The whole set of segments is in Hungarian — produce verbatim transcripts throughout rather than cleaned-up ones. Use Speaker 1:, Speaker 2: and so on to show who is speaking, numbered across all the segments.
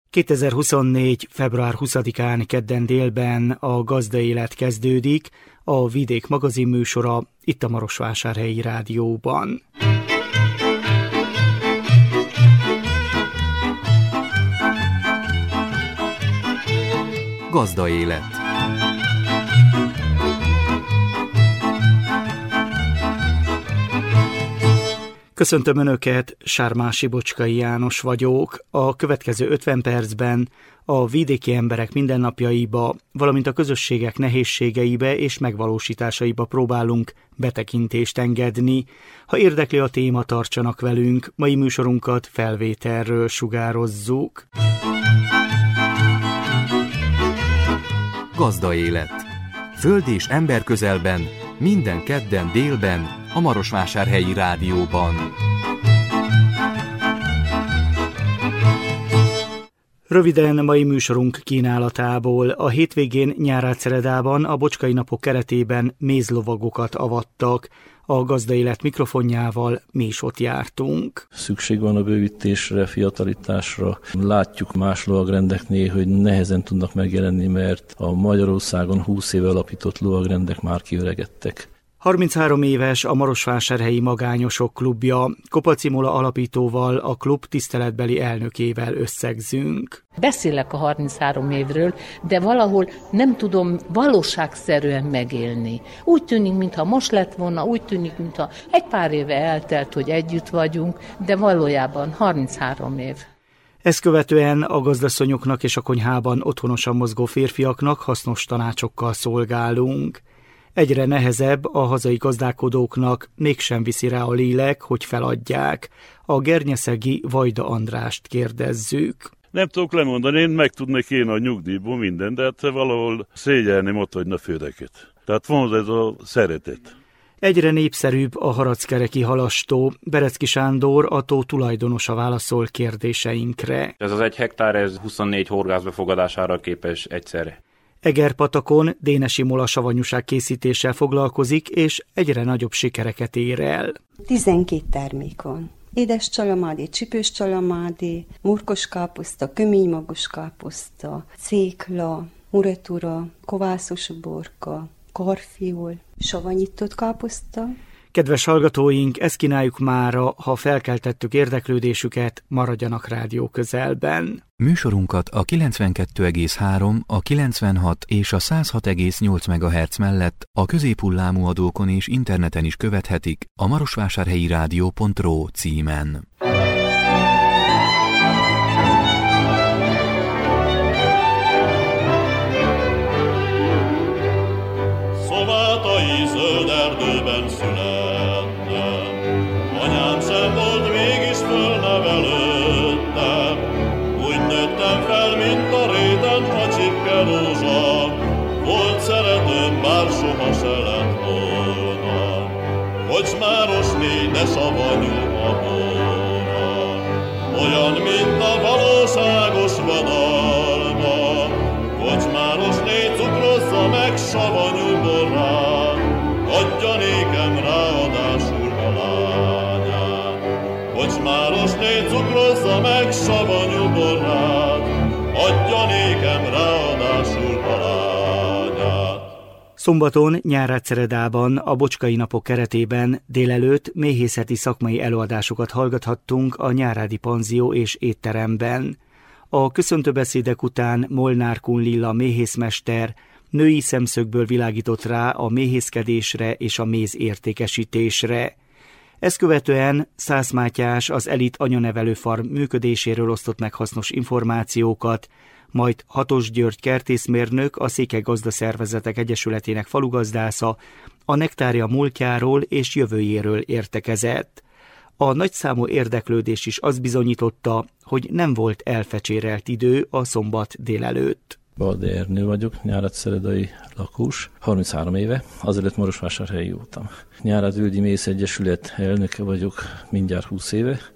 Speaker 1: kétezer-huszonnégy. február huszadikán kedden délben a Gazda Élet kezdődik, a Vidék magazin műsora itt a Marosvásárhelyi Rádióban.
Speaker 2: Gazda Élet.
Speaker 1: Köszöntöm Önöket, Sármási Bocskai János vagyok. A következő ötven percben a vidéki emberek mindennapjaiba, valamint a közösségek nehézségeibe és megvalósításaiba próbálunk betekintést engedni. Ha érdekli a téma, tartsanak velünk, mai műsorunkat felvételről sugározzuk.
Speaker 2: Gazda Élet. Föld és ember közelben, minden kedden délben, a Marosvásárhelyi Rádióban.
Speaker 1: Röviden mai műsorunk kínálatából. A hétvégén Nyárádszeredában a Bocskai napok keretében mézlovagokat avattak. A Gazda Élet mikrofonjával mi is ott jártunk.
Speaker 3: Szükség van a bővítésre, fiatalításra. Látjuk más lovagrendeknél, hogy nehezen tudnak megjelenni, mert a Magyarországon húsz éve alapított lovagrendek már kiöregedtek.
Speaker 1: harminchárom éves a Marosvásárhelyi Magányosok Klubja. Kopaczi Mola alapítóval, a klub tiszteletbeli elnökével összegzünk.
Speaker 4: Beszélek a harminchárom évről, de valahol nem tudom valóságszerűen megélni. Úgy tűnik, mintha most lett volna, úgy tűnik, mintha egy pár éve eltelt, hogy együtt vagyunk, de valójában harminchárom év.
Speaker 1: Ezt követően a gazdasszonyoknak és a konyhában otthonosan mozgó férfiaknak hasznos tanácsokkal szolgálunk. Egyre nehezebb a hazai gazdálkodóknak, mégsem viszi rá a lélek, hogy feladják. A gernyeszegi Vajda Andrást kérdezzük.
Speaker 5: Nem tudok lemondani, én meg tudnék én a nyugdíjból mindent, de hát valahol szégyelném ott hagyni a földeket. Tehát van ez a szeretet.
Speaker 1: Egyre népszerűbb a harackereki halastó. Berecki Sándor, a tó tulajdonosa válaszol kérdéseinkre.
Speaker 6: Ez az egy hektár, ez huszonnégy horgász befogadására képes egyszerre.
Speaker 1: Egerpatakon Dénesi Mola savanyúság készítéssel foglalkozik, és egyre nagyobb sikereket ér el.
Speaker 7: tizenkét termék van. Édes csalamádé, csipős csalamádé, murkos káposzta, köménymagos káposzta, cékla, muretura, kovászos uborka, karfiol, savanyított káposzta.
Speaker 1: Kedves hallgatóink, ezt kínáljuk mára, ha felkeltettük érdeklődésüket, maradjanak rádió közelben.
Speaker 2: Műsorunkat a kilencvenkettő egész három, a kilencvenhat és a száz hat egész nyolc megahertz mellett a középhullámú adókon és interneten is követhetik a marosvásárhelyi rádió pont ro címen.
Speaker 8: Szomátai zöld erdőben születtem, anyám sem volt, mégis fölnevelődtem. Úgy nőttem fel, mint a réten a csipke rózsa, volt szeretőm, bár soha se lett volna. Kocsmárosné, de savanyú a bora, olyan, mint a valóságos vadalma. Kocsmárosné, cukrozza meg savanyú borrát, adja nékem ráadásul a lányát. Kocsmárosné, cukrozza meg savanyú borrát, adja nékem ráadásul a lányát.
Speaker 1: Szombaton Nyárádszeredában a Bocskai napok keretében délelőtt méhészeti szakmai előadásokat hallgathattunk a Nyárádi panzió és étteremben. A köszöntőbeszédek után Molnár Kun Lilla méhészmester női szemszögből világított rá a méhészkedésre és a méz értékesítésre. Ezt követően Szász Mátyás az Elit anyanevelő farm működéséről osztott meg hasznos információkat, majd Hatos György kertészmérnök, a Székely Gazdaszervezetek Egyesületének falugazdásza a nektária múltjáról és jövőjéről értekezett. A nagyszámú érdeklődés is azt bizonyította, hogy nem volt elfecsérelt idő a szombat délelőtt.
Speaker 3: Baldi Ernő vagyok, nyárádszeredai lakós, harminchárom éve, azelőtt Marosvásárhelyi voltam. Nyárádvölgyi Méhész Egyesület elnöke vagyok mindjárt húsz éve,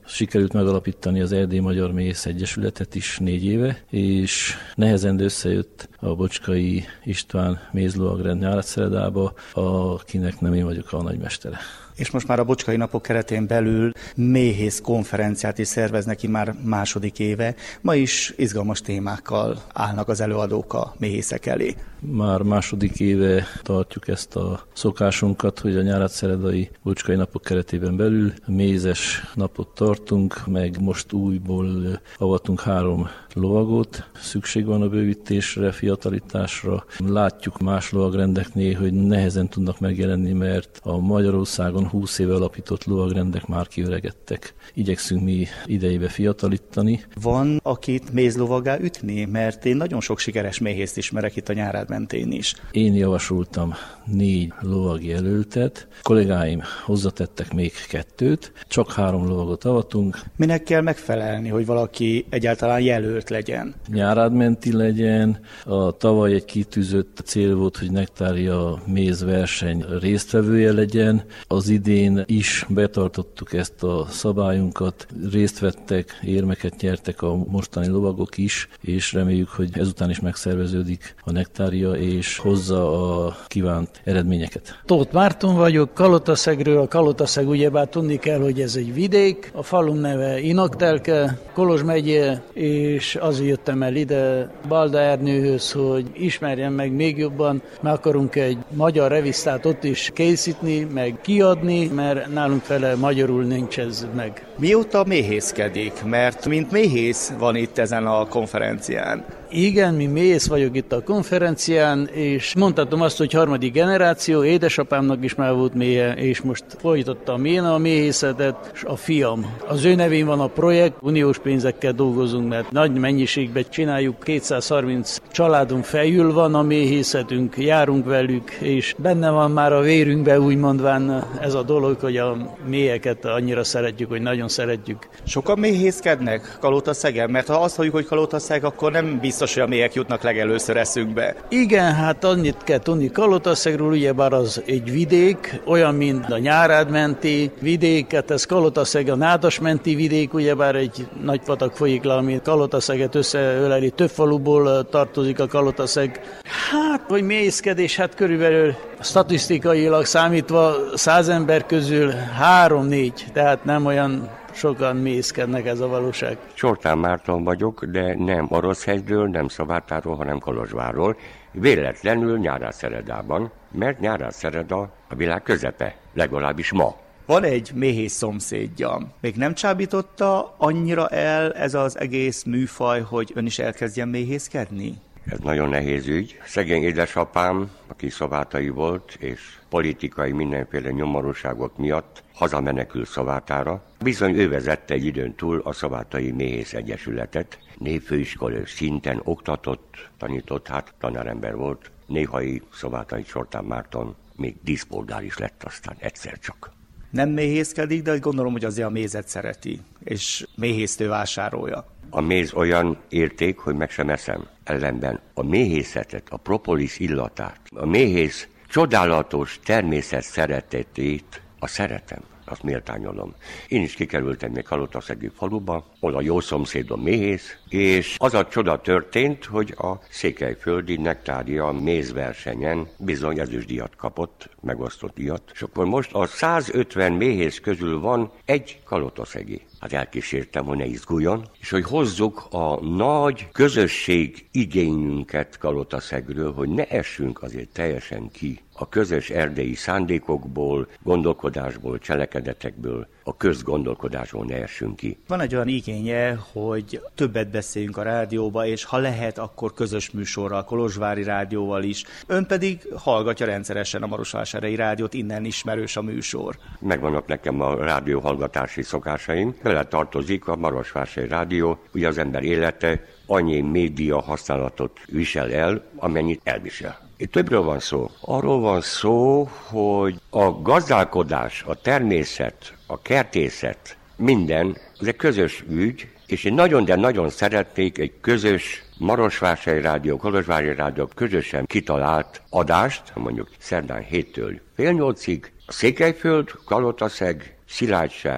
Speaker 3: Sikerült megalapítani az Erdély Magyar Méhész Egyesületet is négy éve, és nehezen összejött a Bocskai István mézlovagrend nyáradszeredába, akinek nem én vagyok a nagymestere.
Speaker 1: És most már a Bocskai Napok keretén belül méhész konferenciát is szerveznek ki már második éve. Ma is izgalmas témákkal állnak az előadók a méhészek elé.
Speaker 3: Már második éve tartjuk ezt a szokásunkat, hogy a nyáradszeredai Bocskai Napok keretében belül mézes napot tartunk, meg most újból avatunk három lovagot. Szükség van a bővítésre, fiatalításra. Látjuk más lovagrendeknél, hogy nehezen tudnak megjelenni, mert a Magyarországon húsz éve alapított lovagrendek már kiöregedtek. Igyekszünk mi idejébe fiatalítani.
Speaker 1: Van, akit mézlovagá ütni? Mert én nagyon sok sikeres méhészt ismerek itt a Nyárád mentén is.
Speaker 3: Én javasoltam négy lovagjelöltet, kollégáim hozzatettek még kettőt, csak három lovagot avatunk.
Speaker 1: Minek kell megfelelni, hogy valaki egyáltalán jelölt legyen?
Speaker 3: Nyárádmenti legyen. A tavaly egy kitűzött cél volt, hogy Nektária mézverseny résztvevője legyen. Az idén is betartottuk ezt a szabályunkat, részt vettek, érmeket nyertek a mostani lovagok is, és reméljük, hogy ezután is megszerveződik a Nektária, és hozza a kívánt eredményeket.
Speaker 9: Tóth Márton vagyok, Kalotaszegről. A Kalotaszeg ugyebár tudni kell, hogy ez egy vidék, a falum neve Inaktelke, Kolozs megye, és azért jöttem el ide Balda Ernőhöz, hogy ismerjem meg még jobban, meg akarunk egy magyar revisztát ott is készíteni, meg kiadni, mert nálunk fele magyarul nincs ez meg.
Speaker 1: Mióta méhészkedik? Mert mint méhész van itt ezen a konferencián.
Speaker 9: Igen, mi méhész vagyok itt a konferencián, és mondhatom azt, hogy harmadik generáció, édesapámnak is már volt méhe, és most folytattam én a méhészetet, és a fiam. Az ő nevén van a projekt, uniós pénzekkel dolgozunk, mert nagy mennyiségben csináljuk, kétszázharminc családon felül van a méhészetünk, járunk velük, és benne van már a vérünkben, úgy mondván ez a dolog, hogy a méheket annyira szeretjük, hogy nagyon szeretjük.
Speaker 1: Sokan méhészkednek Kalotaszegen? Mert ha azt halljuk, hogy Kalotaszeg, akkor nem biztos, hogy a méhek jutnak legelőször eszünkbe.
Speaker 9: Igen, hát annyit kell tudni Kalotaszegről, ugyebár az egy vidék, olyan, mint a Nyárád menti vidék, hát ez Kalotaszeg a Nádas menti vidék, ugyebár egy nagy patak folyik le, ami Kalotaszeget összeöleli, több faluból tartozik a Kalotaszeg. Hát, hogy méhészkedés, hát körülbelül statisztikailag számítva száz ember közül három-négy, tehát nem olyan sokan mészkednek, ez a valóság.
Speaker 10: Csortán Márton vagyok, de nem Oroszhegyről, nem Szavátáról, hanem Kolozsvárról. Véletlenül Nyáradszeredában, mert Nyáradszereda a világ közepe, legalábbis ma.
Speaker 1: Van egy méhész szomszédja. Még nem csábította annyira el ez az egész műfaj, hogy ön is elkezdjen méhészkedni?
Speaker 10: Ez nagyon nehéz ügy. Szegény édesapám, aki szavátai volt, és politikai mindenféle nyomorúságok miatt hazamenekül Szavátára. Bizony ő vezette egy időn túl a Szavátai Méhész Egyesületet. Névfőiskolai szinten oktatott, tanított, hát tanárember volt. Néhai Szavátai Csortán Márton még díszpolgár is lett aztán egyszer csak.
Speaker 1: Nem méhészkedik, de gondolom, hogy azért a mézet szereti, és méhésztő vásárolja.
Speaker 10: A méz olyan érték, hogy meg sem eszem. Ellenben a méhészetet, a propolis illatát, a méhész csodálatos természet szeretetét, a szeretem, azt méltányolom. Én is kikerültem még Kalotaszegi faluba, oda jó szomszédom méhész, és az a csoda történt, hogy a székelyföldi Nektária mézversenyen bizony ezüstdíjat kapott, megosztott díjat, és akkor most a százötven méhész közül van egy kalotaszegi. Hát elkísértem, hogy ne izguljon, és hogy hozzuk a nagy közösség igényünket Kalotaszegről, hogy ne essünk azért teljesen ki a közös erdélyi szándékokból, gondolkodásból, cselekedetekből, a közgondolkodásból ne essünk ki.
Speaker 1: Van egy olyan igénye, hogy többet beszéljünk a rádióba, és ha lehet, akkor közös műsorral, a Kolozsvári rádióval is. Ön pedig hallgatja rendszeresen a Marosvásárhelyi rádiót, innen ismerős a műsor.
Speaker 10: Megvannak nekem a rádió hallgatási szokásaim. Bele tartozik a Marosvásárhelyi rádió, ugye az ember élete annyi média használatot visel el, amennyit elvisel. Itt többről van szó. Arról van szó, hogy a gazdálkodás, a természet, a kertészet, minden, ez egy közös ügy, és én nagyon, de nagyon szeretnék egy közös Marosvásárhelyi rádió, Kolozsvári rádió közösen kitalált adást, mondjuk szerdán héttől fél nyolcig, a Székelyföld, Kalotaszeg, Szilágyság,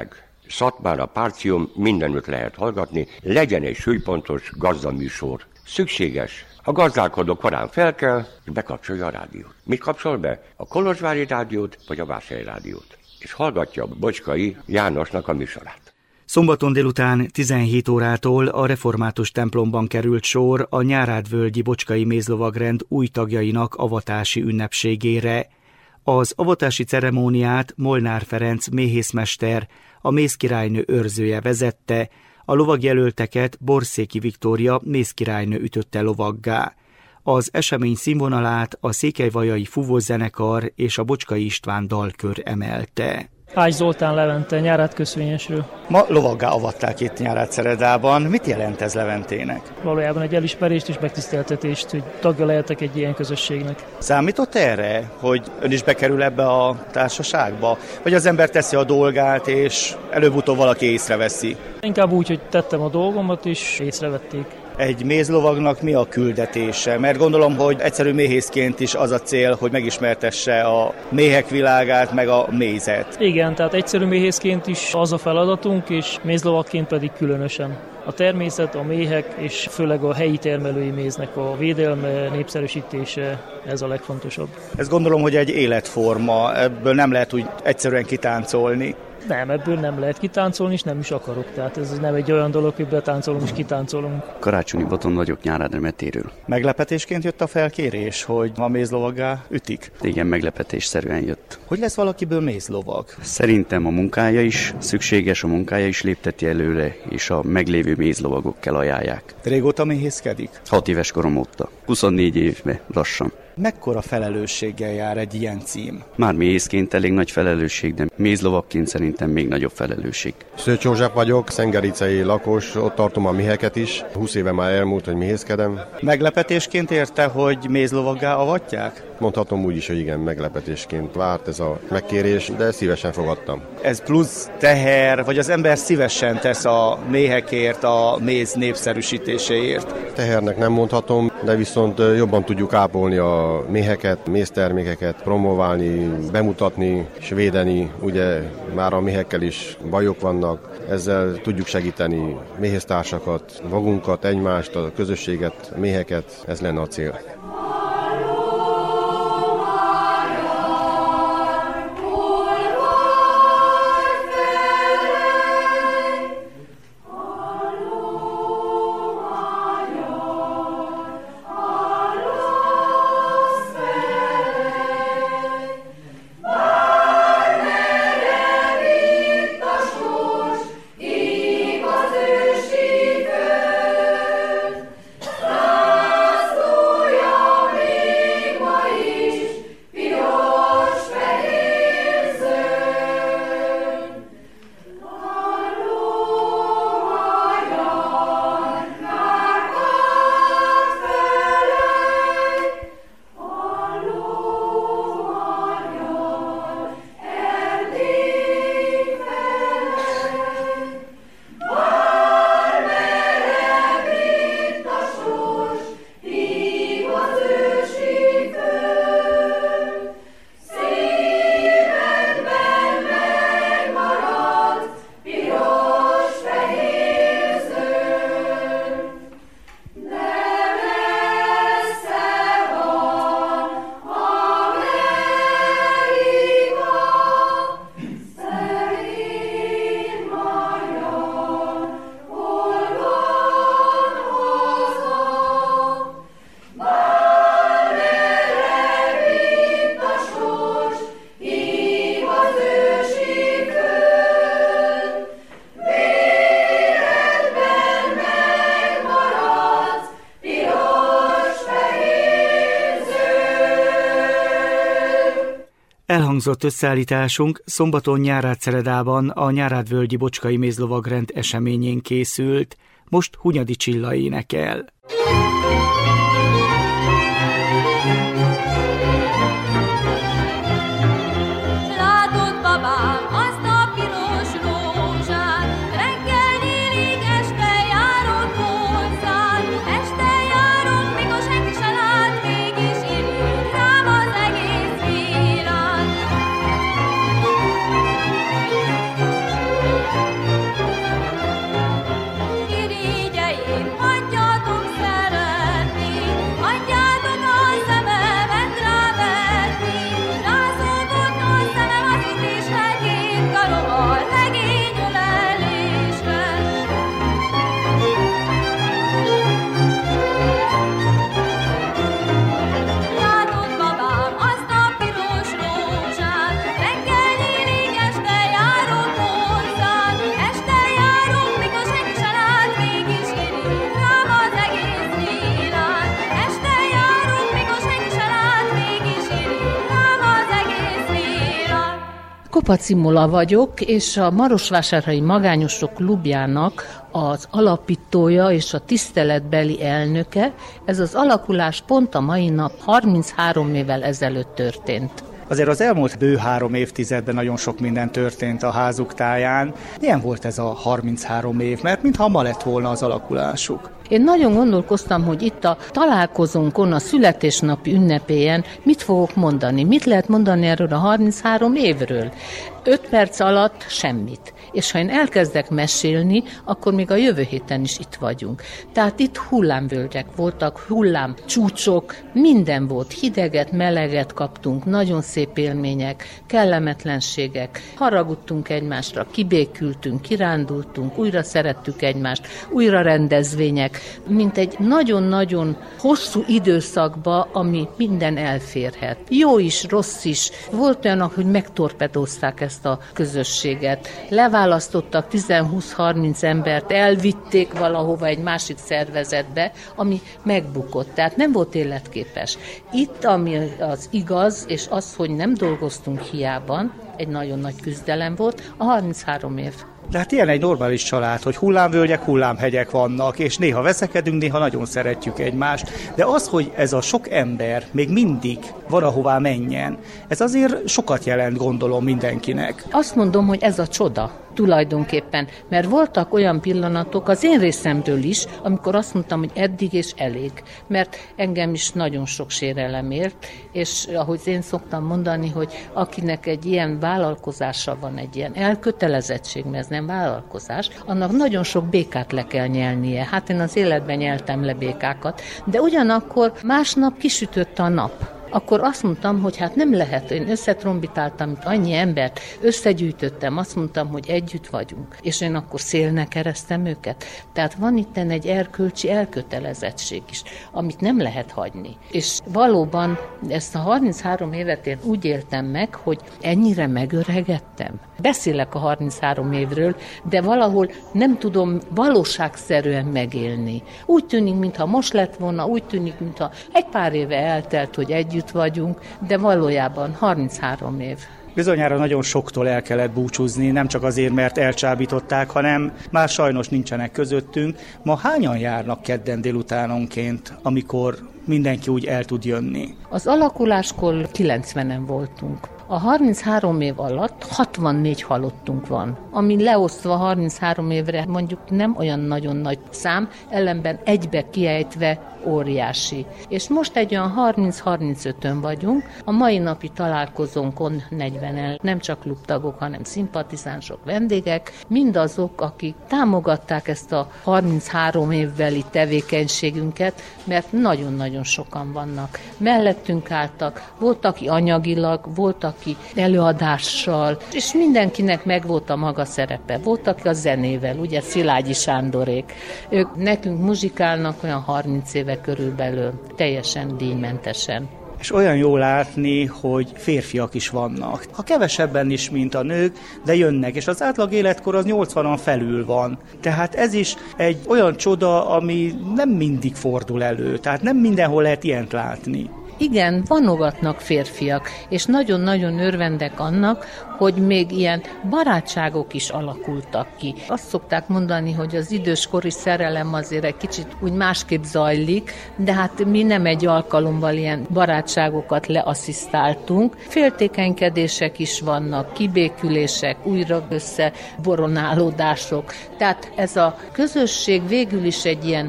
Speaker 10: Szatmára, Párcium, mindenütt lehet hallgatni, legyen egy súlypontos gazdaműsor. Szükséges. A gazdálkodó korán fel kell, és bekapcsolja a rádiót. Mit kapcsol be? A kolozsvári rádiót, vagy a vásárhelyi rádiót? És hallgatja a Bocskai Jánosnak a műsorát.
Speaker 1: Szombaton délután tizenhét órától a református templomban került sor a Nyárádvölgyi Bocskai Mézlovagrend új tagjainak avatási ünnepségére. Az avatási ceremóniát Molnár Ferenc méhészmester, a mézkirálynő őrzője vezette, a lovagjelölteket Borszéki Viktória mézkirálynő ütötte lovaggá. Az esemény színvonalát a Székelyvajai Fúvózenekar és a Bocskai István dalkör emelte.
Speaker 11: Ács Zoltán Levente, Nyárád köszvényesről.
Speaker 1: Ma lovaggá avatták itt Nyárádszeredában. Mit jelent ez Leventének?
Speaker 11: Valójában egy elismerést és megtiszteltetést, hogy tagja lehetek egy ilyen közösségnek.
Speaker 1: Számított erre, hogy ön is bekerül ebbe a társaságba? Vagy az ember teszi a dolgát, és előbb-utóbb valaki észreveszi?
Speaker 11: Inkább úgy, hogy tettem a dolgomat, és észrevették.
Speaker 1: Egy mézlovagnak mi a küldetése? Mert gondolom, hogy egyszerű méhészként is az a cél, hogy megismertesse a méhek világát, meg a mézet.
Speaker 11: Igen, tehát egyszerű méhészként is az a feladatunk, és mézlovagként pedig különösen. A természet, a méhek és főleg a helyi termelői méznek a védelme, népszerűsítése, ez a legfontosabb.
Speaker 1: Ez gondolom, hogy egy életforma, ebből nem lehet úgy egyszerűen kitáncolni.
Speaker 11: Nem, ebből nem lehet kitáncolni, és nem is akarok. Tehát ez nem egy olyan dolog, hogy betáncolunk és kitáncolunk.
Speaker 12: Karácsonyi Boton vagyok, Nyárádra Metéről.
Speaker 1: Meglepetésként jött a felkérés, hogy a mézlovaggá ütik?
Speaker 12: Igen, meglepetésszerűen jött.
Speaker 1: Hogy lesz valakiből mézlovag?
Speaker 12: Szerintem a munkája is szükséges, a munkája is lépteti előre, és a meglévő mézlovagok kell ajánlják.
Speaker 1: Régóta méhészkedik?
Speaker 12: Hat éves korom óta. huszonnégy évben lassan.
Speaker 1: Mekkora felelősséggel jár egy ilyen cím?
Speaker 12: Már méhészként elég nagy felelősség, de mézlovagként szerintem még nagyobb felelősség.
Speaker 13: Szőcs József vagyok, Szengericei lakos, ott tartom a méheket is. húsz éve már elmúlt, hogy méhészkedem.
Speaker 1: Meglepetésként érte, hogy mézlovaggá avatják?
Speaker 13: Mondhatom úgy is, hogy igen, meglepetésként várt ez a megkérés, de szívesen fogadtam.
Speaker 1: Ez plusz teher, vagy az ember szívesen tesz a méhekért, a méz népszerűsítéséért?
Speaker 13: Tehernek nem mondhatom, de viszont jobban tudjuk ápolni a méheket, méztermékeket, promoválni, bemutatni és védeni. Ugye már a méhekkel is bajok vannak, ezzel tudjuk segíteni méhésztársakat, magunkat, egymást, a közösséget, a méheket, ez lenne a cél.
Speaker 1: Elhangzott összeállításunk szombaton Nyárádszeredában a Nyárádvölgyi Bocskai Mézlovagrend eseményén készült, most Hunyadi Csilla énekel.
Speaker 4: Kopacs Imola vagyok, és a Marosvásárhelyi Magányosok Klubjának az alapítója és a tiszteletbeli elnöke. Ez az alakulás pont a mai nap harminchárom évvel ezelőtt történt.
Speaker 1: Azért az elmúlt bő három évtizedben nagyon sok minden történt a házuk táján. Milyen volt ez a harminchárom év? Mert mintha ma lett volna az alakulásuk.
Speaker 4: Én nagyon gondolkoztam, hogy itt a találkozónkon, a születésnapi ünnepélyen mit fogok mondani. Mit lehet mondani erről a harminchárom évről? Öt perc alatt semmit. És ha én elkezdek mesélni, akkor még a jövő héten is itt vagyunk. Tehát itt hullámvölgyek voltak, hullámcsúcsok, minden volt. Hideget, meleget kaptunk, nagyon szép élmények, kellemetlenségek. Haragudtunk egymásra, kibékültünk, kirándultunk, újra szerettük egymást, újra rendezvények, mint egy nagyon-nagyon hosszú időszakba, ami minden elférhet. Jó is, rossz is. Volt olyanok, hogy megtorpedózták ezt a közösséget. Leválasztottak tíz-húsz-harminc embert, elvitték valahova egy másik szervezetbe, ami megbukott. Tehát nem volt életképes. Itt, ami az igaz, és az, hogy nem dolgoztunk hiában, egy nagyon nagy küzdelem volt, a harminchárom év.
Speaker 1: De hát ilyen egy normális család, hogy hullámvölgyek, hullámhegyek vannak, és néha veszekedünk, néha nagyon szeretjük egymást. De az, hogy ez a sok ember még mindig valahová menjen, ez azért sokat jelent, gondolom, mindenkinek.
Speaker 4: Azt mondom, hogy ez a csoda tulajdonképpen, mert voltak olyan pillanatok az én részemről is, amikor azt mondtam, hogy eddig és elég, mert engem is nagyon sok sérelem ért, és ahogy én szoktam mondani, hogy akinek egy ilyen vállalkozása van, egy ilyen elkötelezettség, mert ez nem vállalkozás, annak nagyon sok békát le kell nyelnie. Hát én az életben nyeltem le békákat, de ugyanakkor másnap kisütött a nap. Akkor azt mondtam, hogy hát nem lehet, én összetrombitáltam, mint annyi embert, összegyűjtöttem, azt mondtam, hogy együtt vagyunk, és én akkor szélnek keresztem őket. Tehát van itten egy erkölcsi elkötelezettség is, amit nem lehet hagyni. És valóban ezt a harminchárom évet én úgy éltem meg, hogy ennyire megöregedtem. Beszélek a harminchárom évről, de valahol nem tudom valóságszerűen megélni. Úgy tűnik, mintha most lett volna, úgy tűnik, mintha egy pár éve eltelt, hogy együtt vagyunk, de valójában harminchárom év.
Speaker 1: Bizonyára nagyon soktól el kellett búcsúzni, nem csak azért, mert elcsábították, hanem már sajnos nincsenek közöttünk. Ma hányan járnak kedden délutánonként, amikor mindenki úgy el tud jönni?
Speaker 4: Az alakuláskor kilencvenen voltunk. A harminchárom év alatt hatvannégy halottunk van, ami leosztva harminchárom évre mondjuk nem olyan nagyon nagy szám, ellenben egybe kiejtve óriási. És most egy olyan harminc-harmincötön vagyunk, a mai napi találkozónkon negyvenen, nem csak klubtagok, hanem szimpatizánsok, vendégek, mindazok, akik támogatták ezt a harminchárom évbeli tevékenységünket, mert nagyon-nagyon sokan vannak. Mellettünk álltak, volt, aki anyagilag, volt, aki előadással, és mindenkinek megvolt a maga szerepe. Volt, aki a zenével, ugye Szilágyi Sándorék. Ők nekünk muzsikálnak olyan harminc éve körülbelül, teljesen díjmentesen.
Speaker 1: És olyan jó látni, hogy férfiak is vannak. Ha kevesebben is, mint a nők, de jönnek, és az átlag életkor az nyolcvanon felül van. Tehát ez is egy olyan csoda, ami nem mindig fordul elő, tehát nem mindenhol lehet ilyent látni.
Speaker 4: Igen, vanogatnak férfiak, és nagyon-nagyon örvendek annak, hogy még ilyen barátságok is alakultak ki. Azt szokták mondani, hogy az időskori szerelem azért egy kicsit úgy másképp zajlik, de hát mi nem egy alkalommal ilyen barátságokat leasszisztáltunk. Féltékenykedések is vannak, kibékülések, újra összeboronálódások. Tehát ez a közösség végül is egy ilyen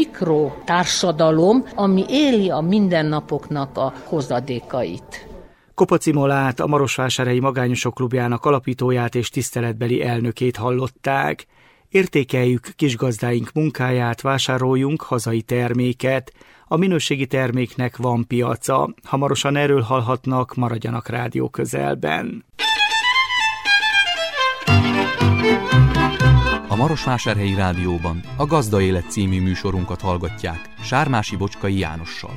Speaker 4: mikrotársadalom, ami éli a mindennapoknak a hozadékait.
Speaker 1: Kopacs Imolát, a Marosvásárhelyi Magányosok Klubjának alapítóját és tiszteletbeli elnökét hallották. Értékeljük kisgazdáink munkáját, vásároljunk hazai terméket. A minőségi terméknek van piaca. Hamarosan erről hallhatnak, maradjanak rádió közelben.
Speaker 2: A Marosvásárhelyi Rádióban a Gazda Élet című műsorunkat hallgatják Sármási Bocskai Jánossal.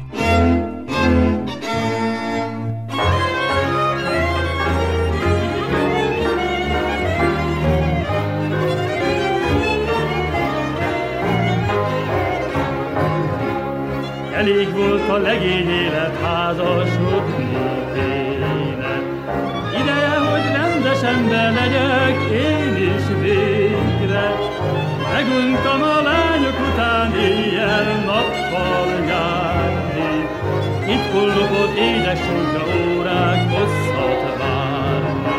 Speaker 14: Elég volt a legény élet, házasodni kéne. Ideje, hogy rendes okos ember legyek én is végre. Meguntam a lányok után éjjel-nappal járni, itt kollogott édesünkre órák hosszat várni.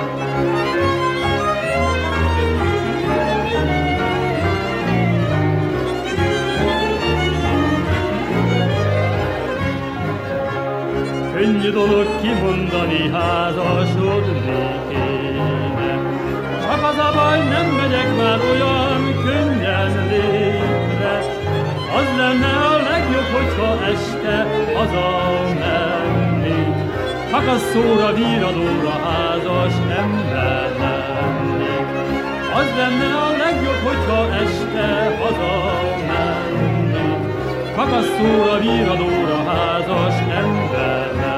Speaker 14: Könnyű dolog kimondani, házasodni kéne. Csak az a baj, nem megyek már olyan könnyen lépre. Az lenne a legjobb, hogyha este hazamennék. Szakasszóra, víradóra házas ember lennék. Az lenne a legjobb, hogyha este hazamennék. Szakasszóra, víradóra házas ember lennék.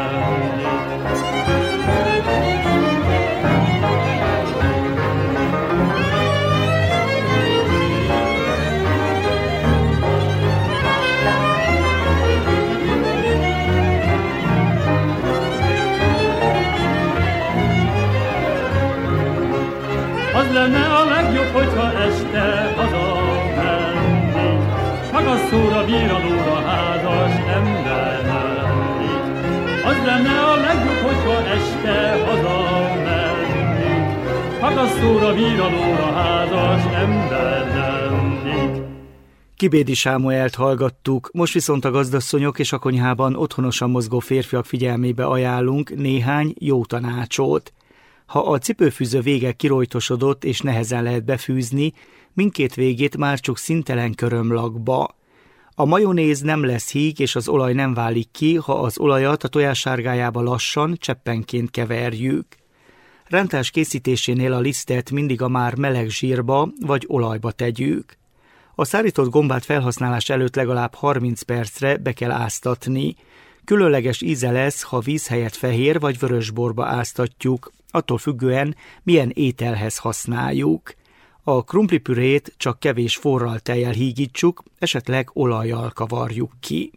Speaker 14: Az lenne a legjobb, hogyha este hazamennék. Szakasszóra, víradóra házas ember lennék. Az lenne a legjobb, hogyha este hazamennék. Szakasszóra, víradóra házas ember lennék.
Speaker 1: Kibédi Sámuelt hallgattuk, most viszont a gazdasszonyok és a konyhában otthonosan mozgó férfiak figyelmébe ajánlunk néhány jó tanácsot. Ha a cipőfűző vége kirojtosodott és nehezen lehet befűzni, mindkét végét már csak szintelen körömlakba. A majonéz nem lesz híg és az olaj nem válik ki, ha az olajat a tojás sárgájába lassan, cseppenként keverjük. Rántás készítésénél a lisztet mindig a már meleg zsírba vagy olajba tegyük. A szárított gombát felhasználás előtt legalább harminc percre be kell áztatni. Különleges íze lesz, ha víz helyett fehér vagy vörösborba áztatjuk, attól függően milyen ételhez használjuk. A krumplipürét csak kevés forral tejjel hígítsuk, esetleg olajjal kavarjuk ki.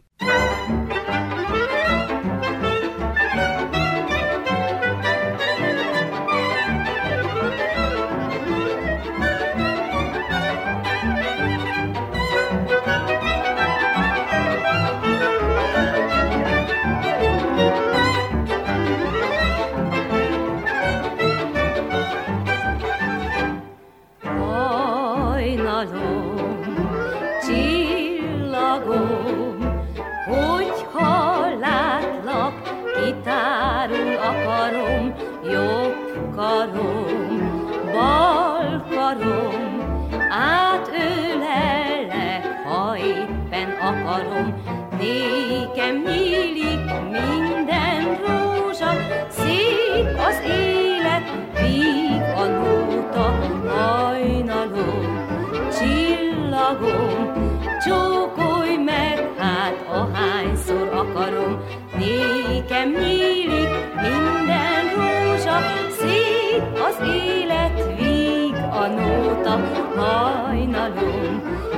Speaker 15: Nékem nyílik minden rózsa, szép az élet, víg a nóta, hajnalom, csillagom, csókolj meg, hát ahányszor akarom. Nékem nyílik minden rózsa, szép az élet, víg a nóta, hajnalom,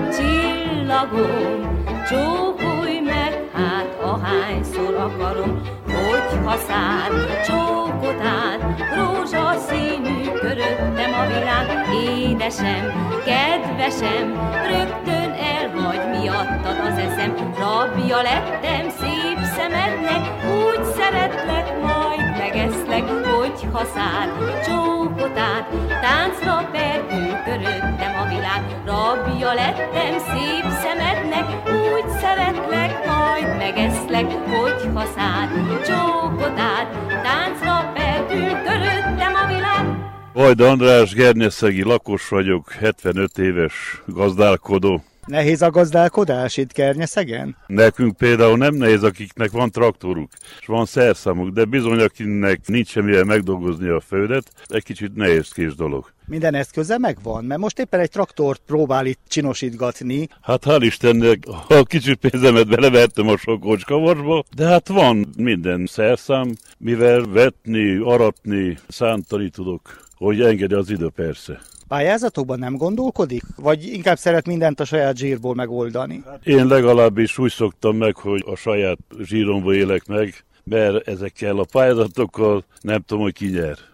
Speaker 15: csillagom, csókolj meg, hát ahányszor akarom. Hogyha szár csókot át, rózsaszínű köröttem a világ. Édesem, kedvesem, rögtön elhagy miattad az eszem. Rabja lettem szép szemednek, úgy szeretlek, majd megeszlek. Hogyha szár csókot át, táncra perdül köröttem a világ. Rabja lettem szép szemednek, úgy szeretlek, majd megeszlek. Hogyha szár csókot át, táncra perdül köröttem a világ.
Speaker 5: Vajda András, Gernyeszegi lakos vagyok, hetvenöt éves gazdálkodó.
Speaker 16: Nehéz a gazdálkodás itt Gernyeszegen?
Speaker 5: Nekünk például nem nehéz, akiknek van traktoruk, és van szerszámuk, de bizony, akinek nincs semmivel megdolgozni a földet, egy kicsit nehézkés dolog.
Speaker 16: Minden eszköze megvan? Mert most éppen egy traktort próbál itt csinosítgatni.
Speaker 5: Hát hál' Istennek, a kicsit pénzemet belevertem a sok kocskavarsba, de hát van minden szerszám, mivel vetni, aratni, szántani tudok, hogy engedi az idő persze.
Speaker 16: Pályázatokban nem gondolkodik? Vagy inkább szeret mindent a saját zsírból megoldani?
Speaker 5: Én legalábbis úgy szoktam meg, hogy a saját zsíromból élek meg, mert ezekkel a pályázatokkal nem tudom, hogy ki nyer.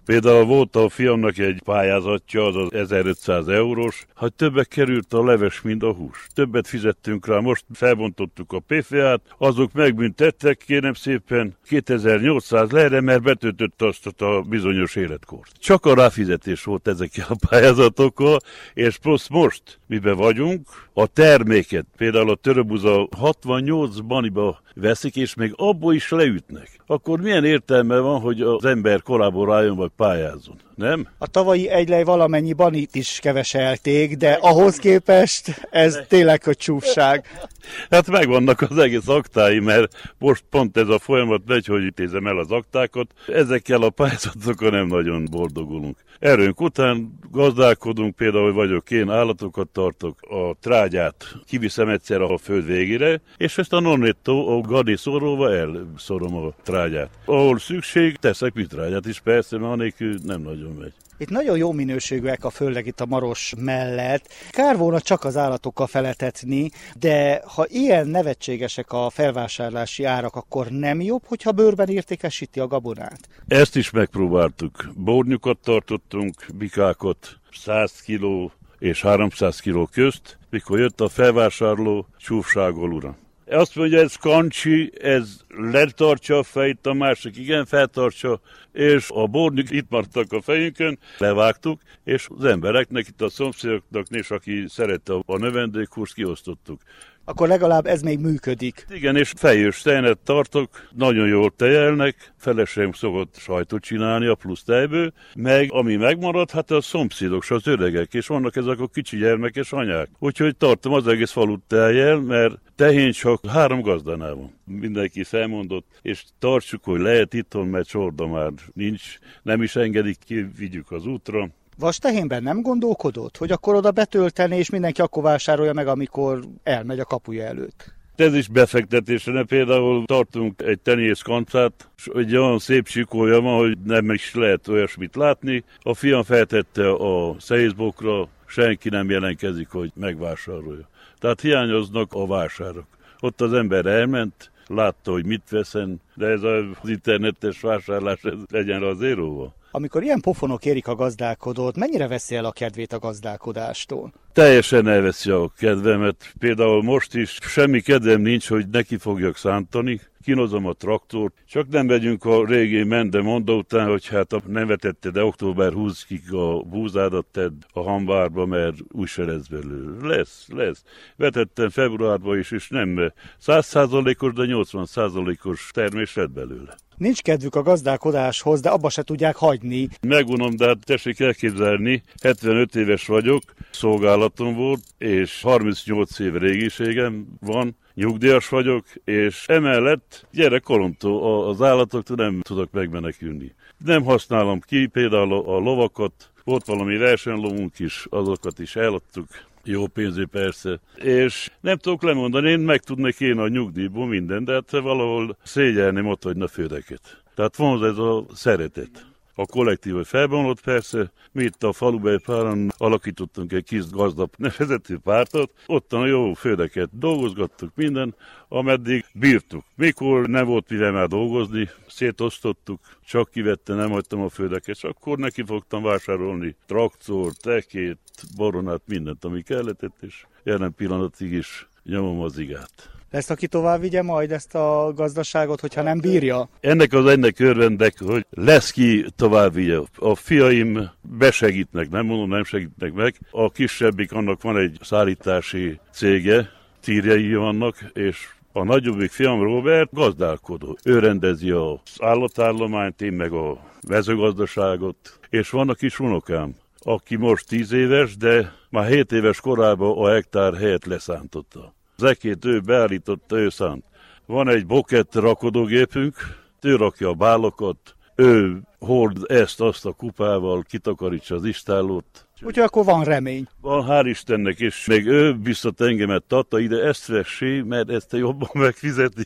Speaker 5: Például volt a fiamnak egy pályázatja, az az ezerötszáz eurós, hogy többek került a leves, mint a hús. Többet fizettünk rá, most felbontottuk a pé ef á-t, azok megbüntettek, kérem szépen, kétezer-nyolcszáz lejre, mert betöltött azt a bizonyos életkort. Csak a ráfizetés volt ezekkel a pályázatokkal, és plusz most, miben vagyunk, a terméket, például a töröbuza hatvannyolc baniba veszik, és még abból is leütnek. Akkor milyen értelme van, hogy az ember kollaboráljon vagy pályázzon, nem?
Speaker 16: A tavalyi egylej valamennyi banit is keveselték, de ahhoz képest ez tényleg hogy csúfság.
Speaker 5: Hát megvannak az egész aktái, mert most pont ez a folyamat megy, hogy intézem el az aktákat. Ezekkel a pályázatokkal nem nagyon boldogulunk. Erőnk után gazdálkodunk, például vagyok én, állatokat tartok, a trágyát kiviszem egyszer a föld végére, és ezt a nonnetto, a gadi szóróval elszorom a trágyát. Ahol szükség, teszek mitrágyát is persze, mert anélkül nem nagyon megy.
Speaker 16: Itt nagyon jó minőségűek a főleg itt a Maros mellett. Kár volna csak az állatokkal feletetni, de ha ilyen nevetségesek a felvásárlási árak, akkor nem jobb, hogyha bőrben értékesíti a gabonát?
Speaker 5: Ezt is megpróbáltuk. Bornyukat tartottunk, bikákat, száz kiló és háromszáz kiló közt, mikor jött a felvásárló, csúfságol uram. Azt mondja, ez kancsi, ez letartsa a fejét, a másik igen feltartsa, és a bornyuk itt maradtak a fejünkön, levágtuk, és az embereknek, itt a szomszédoknak, és aki szerette a növendékhúst, kiosztottuk.
Speaker 16: Akkor legalább ez még működik.
Speaker 5: Igen, és fejős tejet tartok, nagyon jól tejelnek, feleségem szokott sajtot csinálni a plusz tejből, meg ami megmarad, hát a szomszédok, az öregek, és vannak ezek a kicsi gyermekes anyák. Úgyhogy tartom az egész falut tejjel, mert tehén csak három gazdánál van. Mindenki felmondott, és tartsuk, hogy lehet itthon, mert csorda már nincs, nem is engedik ki, vigyük az útra.
Speaker 16: Vastehénben nem gondolkodott, hogy akkor oda betölteni, és mindenki akkor vásárolja meg, amikor elmegy a kapuja előtt?
Speaker 5: Ez is befektetésre, például tartunk egy tenyészkancát, és egy olyan szép sikója van, hogy nem is lehet olyasmit látni. A fiam feltette a Facebookra, senki nem jelentkezik, hogy megvásárolja. Tehát hiányoznak a vásárok. Ott az ember elment, látta, hogy mit veszen, de ez az internetes vásárlás ez legyen az zéróval.
Speaker 16: Amikor ilyen pofonok érik a gazdálkodót, mennyire veszi el a kedvét a gazdálkodástól?
Speaker 5: Teljesen elveszi a kedvemet. Például most is semmi kedvem nincs, hogy neki fogjak szántani. Kínozom a traktort, csak nem megyünk a régi mende monda után, hogy hát nem vetetted, de október huszadikig a búzádat tedd a hambárba, mert úgyse lesz belőle. Lesz, lesz. Vetettem februárban is, és nem száz százalékos, de nyolcvan százalékos termés lett belőle.
Speaker 16: Nincs kedvük a gazdálkodáshoz, de abba se tudják hagyni.
Speaker 5: Megunom, de hát tessék elképzelni, hetvenöt éves vagyok, szolgálatom volt, és harmincnyolc év régiségem van, nyugdíjas vagyok, és emellett gyerekkoromtól az állatoktól nem tudok megmenekülni. Nem használom ki, például a lovakat, volt valami versenylovunk is, azokat is eladtuk. Jó pénzé persze. És nem tudok lemondani, én meg tudnék én a nyugdíjból minden, de hát valahol szégyelném ott, hogy na földeket. Tehát van ez a szeretet. A kollektív felbomlott persze, mi itt a faluban páran alakítottunk egy kis gazda nevezetű pártot, ottan a jó földeket dolgozgattuk minden, ameddig bírtuk. Mikor nem volt mivel már dolgozni, szétosztottuk, csak kivette, nem hagytam a földeket, és akkor neki fogtam vásárolni traktor, tekét, boronát, mindent, ami kellett, és jelen pillanatig is nyomom az igát.
Speaker 16: Lesz, aki tovább vigye majd ezt a gazdaságot, hogyha nem bírja?
Speaker 5: Ennek az ennek örvendek, hogy lesz ki tovább vigye. A fiaim besegítnek, nem mondom, nem segítnek meg. A kisebbik, annak van egy szállítási cége, tírjei vannak, és a nagyobbik fiam Robert gazdálkodó. Ő rendezi az állatállományt, én meg a mezőgazdaságot, és vannak kis unokám, aki most tíz éves, de már hét éves korában a hektár helyet leszántotta. Zekét ő beállította, ő szánt. Van egy bokett rakodógépünk, ő rakja a bálokat, ő hord ezt-azt a kupával, kitakarítsa az istállót.
Speaker 16: Úgyhogy akkor van remény.
Speaker 5: Van, hál' Istennek, és még ő biztat engemet, tata, ide ezt vessé, mert ezt te jobban megfizetik.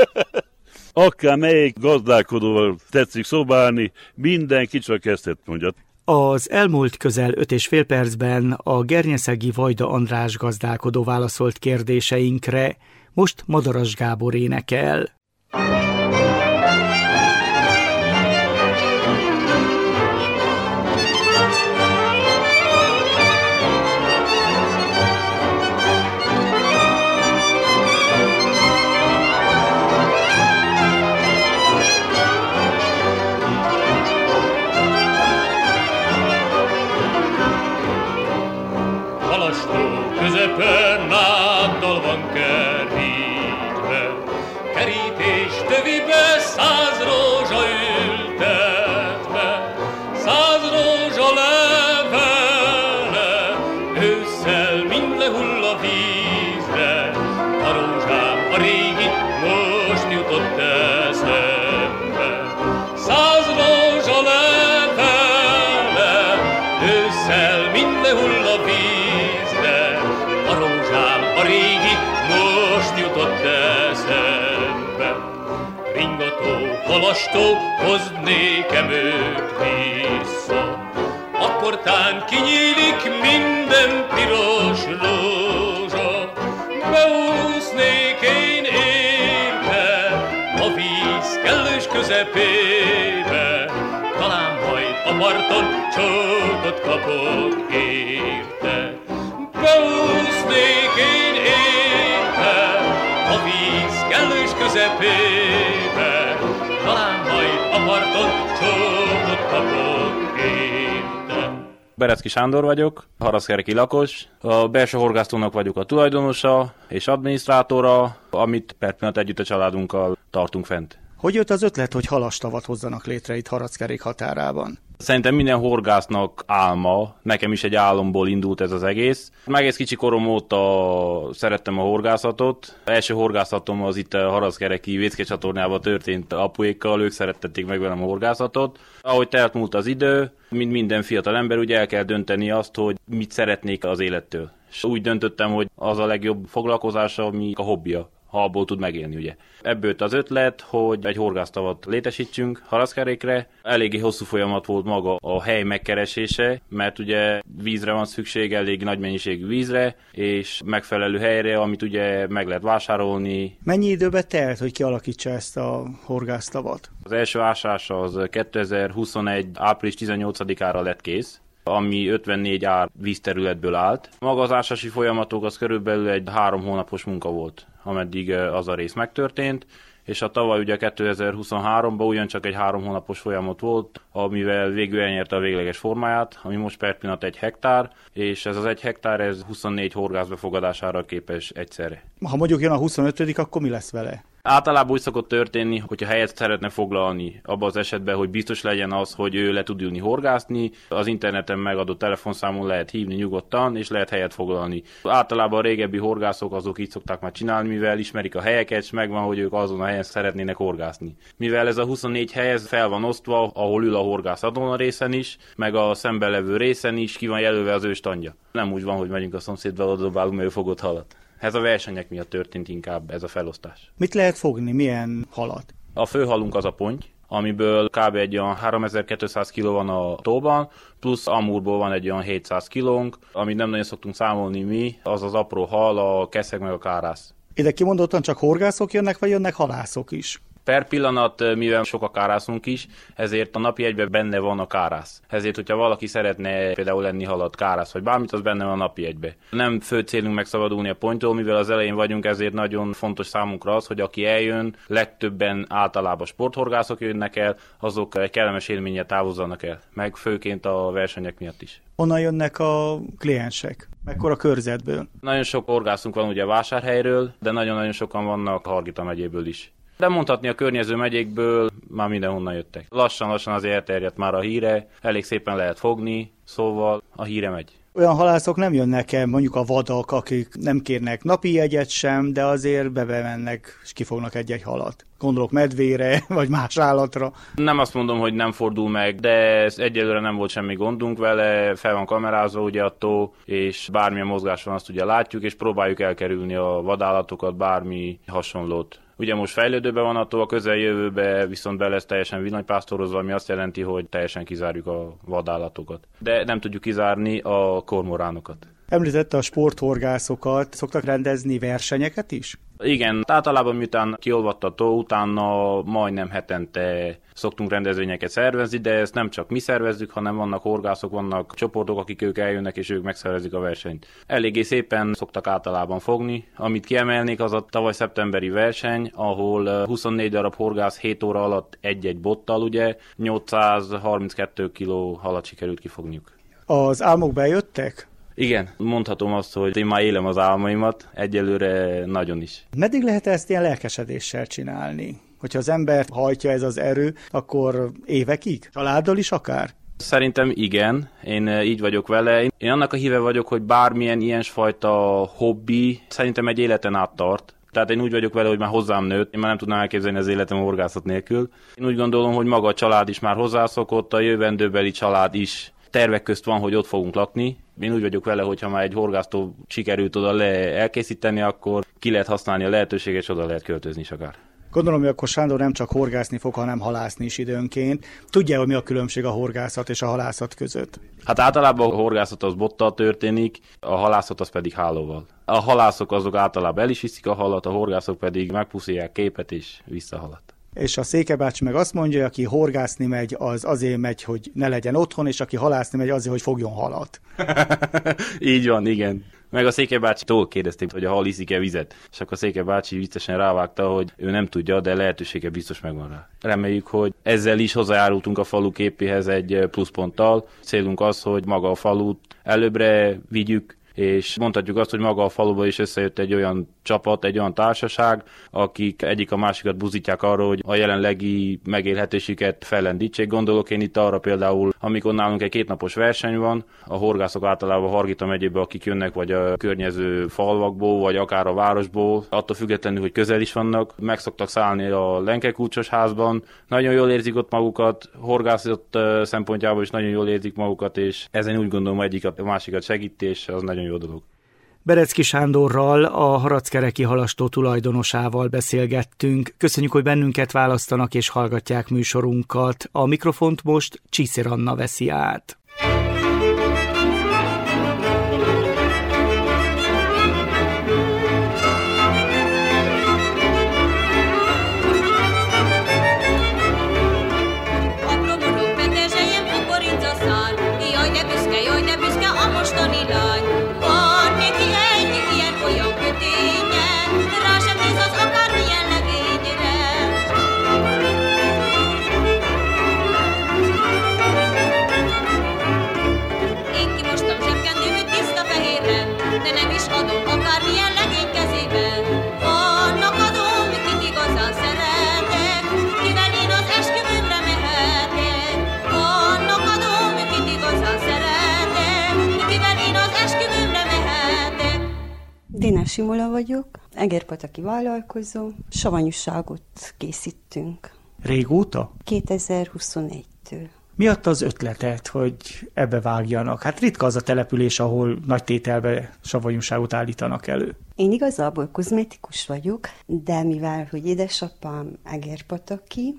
Speaker 5: Akár melyik gazdálkodóval tetszik szobálni, mindenki csak ezt mondja.
Speaker 1: Az elmúlt közel öt és fél percben a gernyeszegi Vajda András gazdálkodó válaszolt kérdéseinkre, most Madaras Gábor énekel.
Speaker 17: kerítés tövibe száz rózsa ültetve, száz rózsa levele, ősszel mind lehull a vízre, a rózsám a régi most jutott eszembe. Száz rózsa levele, ősszel mind lehull a vízre, a rózsám a régi most jutott eszembe. Ringató, halastó, hozd nékem őt vissza, akkor tán kinyílik minden piros rózsa. Beúsznék én érte a víz kellős közepébe, talán majd a parton csókot kapok érte. Beúsznék én érte a víz kellős közepébe, talán majd a parton csókot kapok érte.
Speaker 6: Berecki Sándor vagyok, haraszkereki lakos. A belső horgásztónak vagyok a tulajdonosa és adminisztrátora, amit per pillanat együtt a családunkkal tartunk fent.
Speaker 16: Hogy jött az ötlet, hogy halastavat hozzanak létre itt Harackerék határában?
Speaker 6: Szerintem minden horgásznak álma, nekem is egy álomból indult ez az egész. Egész kicsi korom óta szerettem a horgászatot. Első horgászatom az itt a haraszkereki Vécke csatornában történt apuékkal, ők szerettették meg velem a horgászatot. Ahogy telt múlt az idő, mint minden fiatal ember, ugye el kell dönteni azt, hogy mit szeretnék az élettől. És úgy döntöttem, hogy az a legjobb foglalkozása, ami a hobbija, ha abból tud megélni, ugye. Ebből jött az ötlet, hogy egy horgásztavat létesítsünk Haraszkerékre. Eléggé hosszú folyamat volt maga a hely megkeresése, mert ugye vízre van szükség, elég nagy mennyiségű vízre, és megfelelő helyre, amit ugye meg lehet vásárolni.
Speaker 16: Mennyi időbe telt, hogy kialakítsa ezt a horgásztavat?
Speaker 6: Az első ásás az kétezer-huszonegy. április tizennyolcadikára lett kész, ami ötvennégy ár vízterületből állt. Maga az ásási folyamatok az körülbelül egy három hónapos munka volt, ameddig az a rész megtörtént, és a tavaly ugye kétezer-huszonháromban ugyancsak egy három hónapos folyamat volt, amivel végül elnyerte a végleges formáját, ami most per pillanat egy hektár, és ez az egy hektár, ez huszonnégy horgász befogadására képes egyszerre.
Speaker 16: Ha mondjuk jön a huszonötödik, akkor mi lesz vele?
Speaker 6: Általában úgy szokott történni, hogyha helyet szeretne foglalni abban az esetben, hogy biztos legyen az, hogy ő le tud ülni horgászni, az interneten megadott telefonszámon lehet hívni nyugodtan, és lehet helyet foglalni. Általában a régebbi horgászok azok így szokták már csinálni, mivel ismerik a helyeket, és megvan, hogy ők azon a helyen szeretnének horgászni. Mivel ez a huszonnégy hely ez fel van osztva, ahol ül a horgász azon a részen is, meg a szemben levő részen is, ki van jelölve az ő standja. Nem úgy van, hogy megyünk a szomszédba, oda dobálunk, mert ő fogott halat. Ez a versenyek miatt történt inkább ez a felosztás.
Speaker 16: Mit lehet fogni? Milyen halat?
Speaker 6: A főhalunk az a ponty, amiből kb. Egy olyan háromezer-kétszáz kiló van a tóban, plusz amúrból van egy olyan hétszáz kilónk, amit nem nagyon szoktunk számolni mi, az az apró hal, a keszeg meg a kárász.
Speaker 16: Ide kimondottan csak horgászok jönnek, vagy jönnek halászok is?
Speaker 6: Per pillanat, mivel sok a kárászunk is, ezért a napi egyben benne van a kárász. Ezért, hogyha valaki szeretne például lenni halat, kárász, vagy bármit, az benne van a napi egybe. Nem fő célunk megszabadulni a ponttól, mivel az elején vagyunk, ezért nagyon fontos számunkra az, hogy aki eljön, legtöbben általában sporthorgászok jönnek el, azok egy kellemes élménnyel távozzanak el, meg főként a versenyek miatt is.
Speaker 16: Honnan jönnek a kliensek? Mekkora körzetből?
Speaker 6: Nagyon sok horgászunk van ugye a Vásárhelyről, de nagyon-nagyon sokan vannak Hargita megyéből is. De mondhatni a környező megyékből már mindenhonnan jöttek. Lassan-lassan azért elterjedt már a híre, elég szépen lehet fogni, szóval a híre megy.
Speaker 16: Olyan halászok nem jönnek el, mondjuk a vadak, akik nem kérnek napi jegyet sem, de azért bemennek és kifognak egy-egy halat. Gondolok medvére, vagy más állatra.
Speaker 6: Nem azt mondom, hogy nem fordul meg, de egyelőre nem volt semmi gondunk vele, fel van kamerázva ugye a tó, és bármilyen mozgás van, azt ugye látjuk, és próbáljuk elkerülni a vadállatokat, bármi hasonlót. Ugye most fejlődőben van a tó, a közeljövőben viszont be lesz teljesen villanypásztorozva, ami azt jelenti, hogy teljesen kizárjuk a vadállatokat. De nem tudjuk kizárni a kormoránokat.
Speaker 16: Említette a sporthorgászokat, szoktak rendezni versenyeket is?
Speaker 6: Igen, általában miután kiolvadt a tó, utána majdnem hetente szoktunk rendezvényeket szervezni, de ezt nem csak mi szervezzük, hanem vannak horgászok, vannak csoportok, akik ők eljönnek, és ők megszervezik a versenyt. Eléggé szépen szoktak általában fogni. Amit kiemelnék, az a tavaly szeptemberi verseny, ahol huszonnégy darab horgász hét óra alatt egy-egy bottal, ugye, nyolcszázharminckettő kiló halat sikerült kifogniuk.
Speaker 16: Az álmok bejöttek?
Speaker 6: Igen, mondhatom azt, hogy én már élem az álmaimat, egyelőre nagyon is.
Speaker 16: Meddig lehet ezt ilyen lelkesedéssel csinálni? Hogyha az ember hajtja ez az erő, akkor évekig? Családdal is akár?
Speaker 6: Szerintem igen, én így vagyok vele. Én annak a híve vagyok, hogy bármilyen ilyesfajta hobbi szerintem egy életen át tart. Tehát én úgy vagyok vele, hogy már hozzám nőtt, én már nem tudnám elképzelni az életem a horgászat nélkül. Én úgy gondolom, hogy maga a család is már hozzászokott, a jövendőbeli család is tervek közt van, hogy ott fogunk lakni. Én úgy vagyok vele, hogy ha már egy horgásztó sikerült oda le elkészíteni, akkor ki lehet használni a lehetőséget, és oda lehet költözni is akár.
Speaker 16: Gondolom, hogy akkor Sándor nem csak horgászni fog, hanem halászni is időnként. Tudja, hogy mi a különbség a horgászat és a halászat között?
Speaker 6: Hát általában a horgászat az bottal történik, a halászat az pedig hálóval. A halászok azok általában el is viszik a halat, a horgászok pedig megpuszilják képet és visszahalat.
Speaker 16: És a Széke bácsi meg azt mondja, hogy aki horgászni megy, az azért megy, hogy ne legyen otthon, és aki halászni megy, azért, hogy fogjon halat.
Speaker 6: Így van, igen. Meg a Széke bácsitól kérdezték, hogy a hal iszik-e vizet, és akkor a Széke bácsi viccesen rávágta, hogy ő nem tudja, de lehetősége biztos megvan rá. Reméljük, hogy ezzel is hozzájárultunk a falu képéhez egy pluszponttal. Célunk az, hogy maga a falut előbbre vigyük, és mondhatjuk azt, hogy maga a faluban is összejött egy olyan csapat, egy olyan társaság, akik egyik a másikat buzítják arra, hogy a jelenlegi megélhetésüket fellendítsék. Gondolok én itt arra például, amikor nálunk egy kétnapos verseny van, a horgászok általában Hargita megyébe, akik jönnek vagy a környező falvakból, vagy akár a városból, attól függetlenül, hogy közel is vannak, meg szoktak szállni a Lenke-Kulcsos házban, nagyon jól érzik ott magukat, horgászat szempontjából is nagyon jól érzik magukat, és ezen úgy gondolom egyik a másikat segíti, és az nagyon jó dolog.
Speaker 1: Berecki Sándorral, a Harackereki halastó tulajdonosával beszélgettünk. Köszönjük, hogy bennünket választanak és hallgatják műsorunkat. A mikrofont most Csíszér Anna veszi át.
Speaker 7: Dénes Simola vagyok, egerpataki vállalkozó, savanyúságot készítünk.
Speaker 16: Régóta?
Speaker 7: kétezer-huszonegytől.
Speaker 16: Mi adta az ötletet, hogy ebbe vágjanak? Hát ritka az a település, ahol nagy tételbe savanyúságot állítanak elő.
Speaker 7: Én igazából kozmetikus vagyok, de mivel, hogy édesapám egerpataki,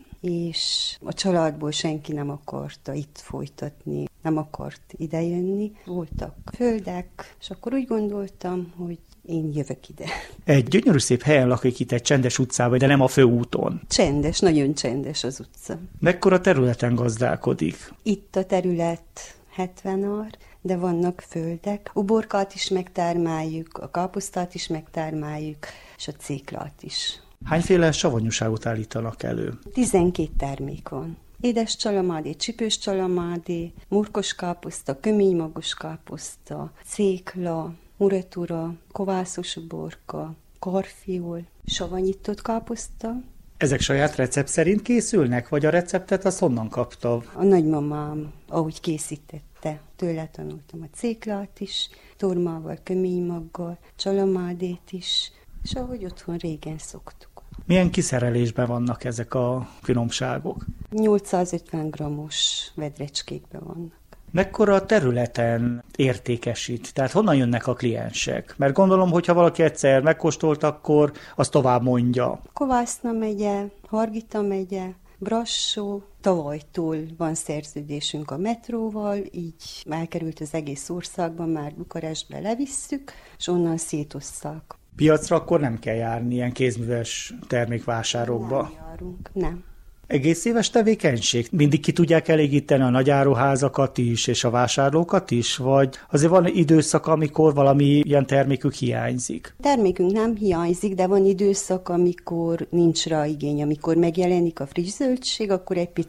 Speaker 7: és a családból senki nem akarta itt folytatni, nem akart idejönni. Voltak földek, és akkor úgy gondoltam, hogy én jövök ide.
Speaker 16: Egy gyönyörű szép helyen lakik itt egy csendes utcában, de nem a főúton.
Speaker 7: Csendes, nagyon csendes az utca.
Speaker 16: Mekkora területen gazdálkodik?
Speaker 7: Itt a terület hetven ár, de vannak földek. Uborkát is megtermeljük, a káposztát is megtermeljük, és a céklát is.
Speaker 16: Hányféle savanyúságot állítanak elő?
Speaker 7: tizenkét termék van. Édes csalamádé, csipős csalamádé, murkos káposzta, köménymagos káposzta, cékla, muretura, kovászos uborka, karfiol, savanyított káposzta.
Speaker 16: Ezek saját recept szerint készülnek, vagy a receptet azt honnan kapta?
Speaker 7: A nagymamám, ahogy készítette, tőle tanultam a céklát is, tormával, köménymaggal, csalamádét is, és ahogy otthon régen szoktuk.
Speaker 16: Milyen kiszerelésben vannak ezek a finomságok?
Speaker 7: nyolcszázötven grammos vedrecskékben vannak.
Speaker 16: Mekkora területen értékesít? Tehát honnan jönnek a kliensek? Mert gondolom, hogyha valaki egyszer megkóstolt, akkor azt tovább mondja.
Speaker 7: Kovászna megye, Hargita megye, Brassó, tavalytól van szerződésünk a metróval, így elkerült az egész országban, már Bukarestbe levisszük, és onnan szétosszák.
Speaker 16: Piacra akkor nem kell járni ilyen kézműves termékvásárokba?
Speaker 7: Nem járunk, nem.
Speaker 16: Egész éves tevékenység? Mindig ki tudják elégíteni a nagyáruházakat is, és a vásárlókat is? Vagy azért van időszak, amikor valami ilyen termékük hiányzik?
Speaker 7: Termékünk nem hiányzik, de van időszak, amikor nincs rá igény. Amikor megjelenik a friss zöldség, akkor egy picit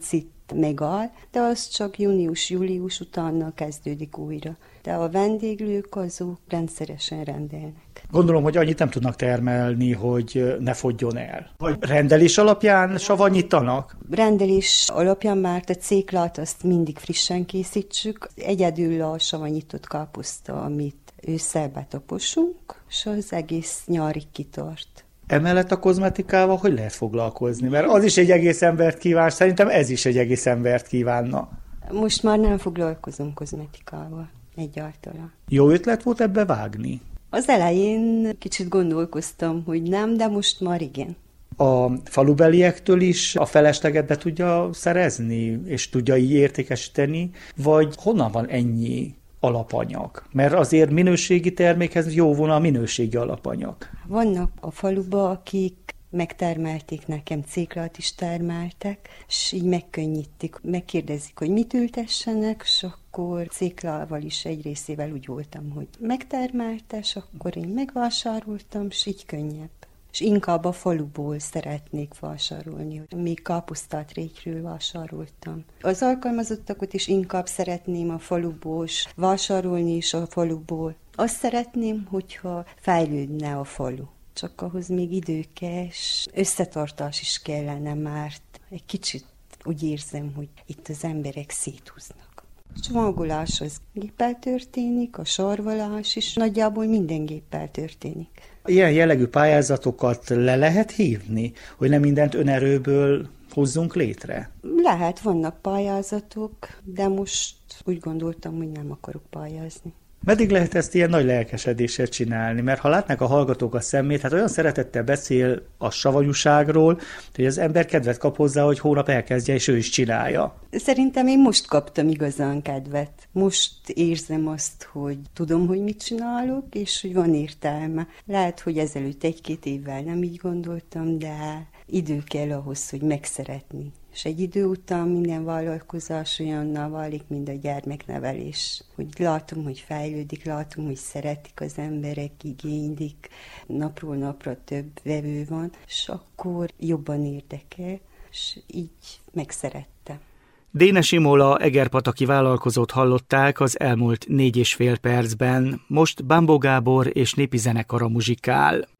Speaker 7: megáll, de az csak június-július utána kezdődik újra. De a vendéglők azok rendszeresen rendelnek.
Speaker 16: Gondolom, hogy annyit nem tudnak termelni, hogy ne fogyjon el. Vagy rendelés alapján savanyítanak?
Speaker 7: Rendelés alapján már a céklát azt mindig frissen készítsük. Egyedül a savanyított káposzta, amit ősszel betaposunk, és az egész nyárig kitart.
Speaker 16: Emellett a kozmetikával hogy lehet foglalkozni? Mert az is egy egész embert kíván, szerintem ez is egy egész embert kívánna.
Speaker 7: Most már nem foglalkozom kozmetikával egyáltalán.
Speaker 16: Jó ötlet volt ebbe vágni?
Speaker 7: Az elején kicsit gondolkoztam, hogy nem, de most már igen.
Speaker 16: A falubeliektől is a felesleget be tudja szerezni, és tudja így értékesíteni, vagy honnan van ennyi alapanyag? Mert azért minőségi termékhez jó volna a minőségi alapanyag.
Speaker 7: Vannak a faluba, akik megtermelték nekem, céklát is termeltek, és így megkönnyítik, megkérdezik, hogy mit ültessenek, és akkor céklával is egy részével úgy voltam, hogy megtermelte, és akkor én megvásároltam, és így könnyebb. És inkább a faluból szeretnék vásárolni, még káposztát régyről vásároltam. Az alkalmazottakat is inkább szeretném a faluból vásárolni is a faluból. Azt szeretném, hogyha fejlődne a falu. Csak ahhoz még idő kell, és összetartás is kellene, mert egy kicsit úgy érzem, hogy itt az emberek széthúznak. A csomagolás az géppel történik, a sorvalás is nagyjából minden géppel történik.
Speaker 16: Ilyen jellegű pályázatokat le lehet hívni, hogy nem mindent önerőből hozzunk létre?
Speaker 7: Lehet, vannak pályázatok, de most úgy gondoltam, hogy nem akarok pályázni.
Speaker 16: Meddig lehet ezt ilyen nagy lelkesedéssel csinálni? Mert ha látnak a hallgatók a szemét, hát olyan szeretettel beszél a savanyúságról, hogy az ember kedvet kap hozzá, hogy hónap elkezdje, és ő is csinálja.
Speaker 7: Szerintem én most kaptam igazán kedvet. Most érzem azt, hogy tudom, hogy mit csinálok, és hogy van értelme. Lehet, hogy ezelőtt egy-két évvel nem így gondoltam, de idő kell ahhoz, hogy megszeretni. És egy idő után minden vállalkozás olyanná válik, mint a gyermeknevelés. Hogy látom, hogy fejlődik, látom, hogy szeretik az emberek, igénylik, napról napra több vevő van, és akkor jobban érdekel, és így megszerettem.
Speaker 1: Dénes Imola egerpataki vállalkozót hallották az elmúlt négy és fél percben. Most Bambó Gábor és népi zenekara muzsikál.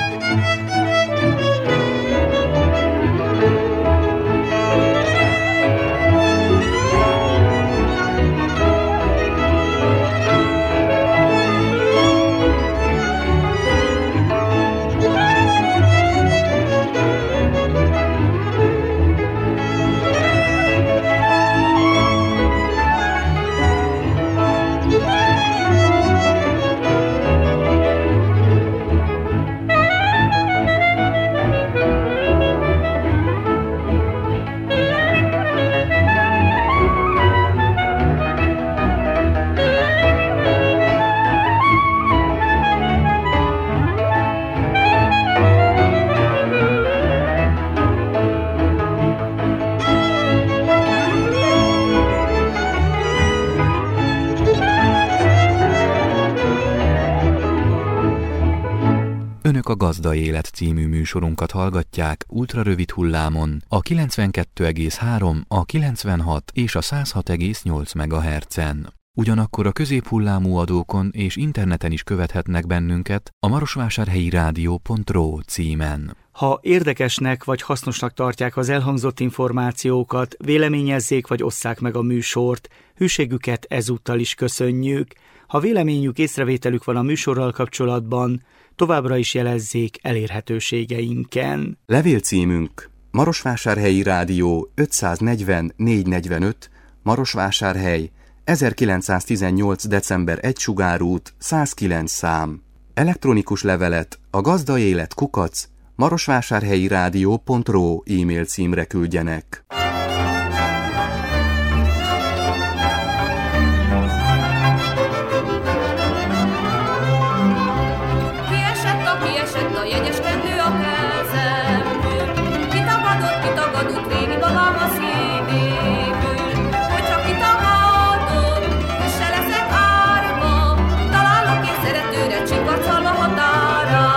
Speaker 2: Önök a Gazda Élet című műsorunkat hallgatják ultrarövid hullámon a kilencvenkettő egész három, a kilencvenhat és a száz hat egész nyolc megahertzen. Ugyanakkor a középhullámú adókon és interneten is követhetnek bennünket a marosvásárhelyi rádió pont ro címen.
Speaker 1: Ha érdekesnek vagy hasznosnak tartják az elhangzott információkat, véleményezzék vagy osszák meg a műsort, hűségüket ezúttal is köszönjük. Ha véleményük, észrevételük van a műsorral kapcsolatban, továbbra is jelezzék elérhetőségeinken.
Speaker 2: Levélcímünk Marosvásárhelyi Rádió ötszáznegyven négyszáznegyvenöt, Marosvásárhely, ezerkilencszáztizennyolc. december egy Sugárút, száz kilenc szám. Elektronikus levelet a gazdaélet kukac marosvásárhelyi rádió pont ro e-mail címre küldjenek.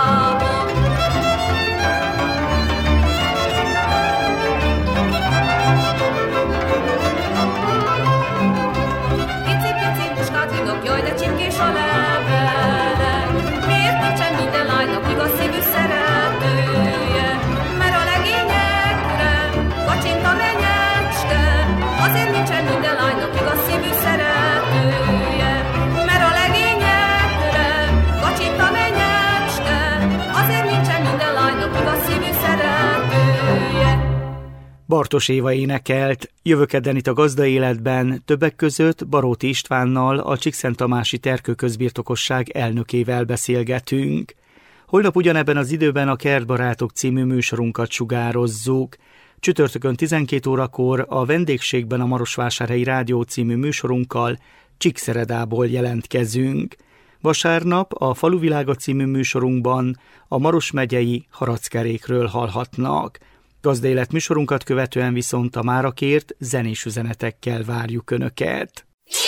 Speaker 15: Határába.
Speaker 1: Bartos Éva énekelt, jövő kedden itt a Gazda Életben, többek között Baróti Istvánnal, a Csíkszenttamási Terkő Közbirtokosság elnökével beszélgetünk. Holnap ugyanebben az időben a Kertbarátok című műsorunkat sugározzuk. Csütörtökön tizenkét órakor a vendégségben a Marosvásárhelyi Rádió című műsorunkkal Csíkszeredából jelentkezünk. Vasárnap a Faluvilága című műsorunkban a Maros megyei Harackerékről hallhatnak. Gazdaélet műsorunkat követően viszont a mára kért zenés üzenetekkel várjuk Önöket.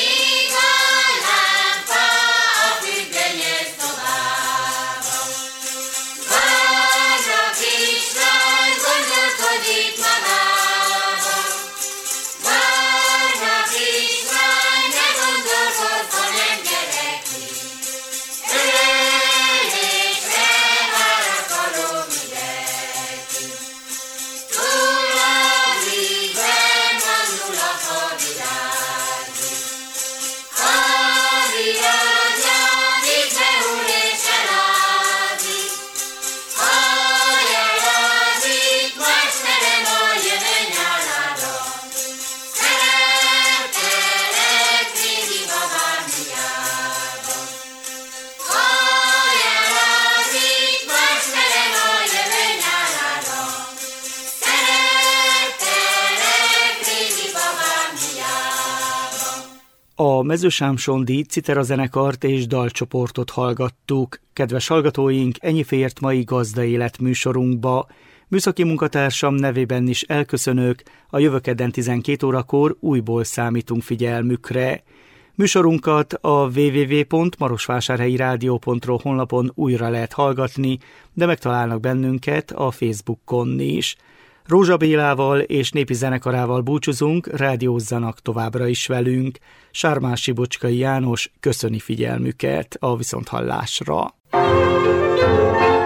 Speaker 1: A Mezősámsondi Citera zenekart és dalcsoportot hallgattuk. Kedves hallgatóink, ennyi fért mai Gazdaélet műsorunkba. Műszaki munkatársam nevében is elköszönök, a jövő kedden tizenkét órakor újból számítunk figyelmükre. Műsorunkat a double-u double-u double-u pont marosvásárhelyi rádió pont ro honlapon újra lehet hallgatni, de megtalálnak bennünket a Facebookon is. Rózsa Bélával és népi zenekarával búcsúzunk, rádiózzanak továbbra is velünk. Sármási Bocskai János köszöni figyelmüket a viszonthallásra.